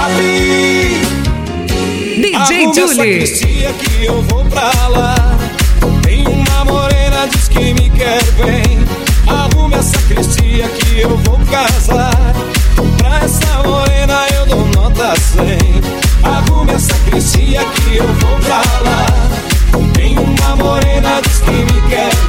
DJ Julie. Sacristia que eu vou pra lá. Tem uma morena, diz que me quer bem. Arrume a sacristia que eu vou casar. Pra essa morena eu dou nota 100. Arrume a sacristia que eu vou pra lá. Tem uma morena, diz que me quer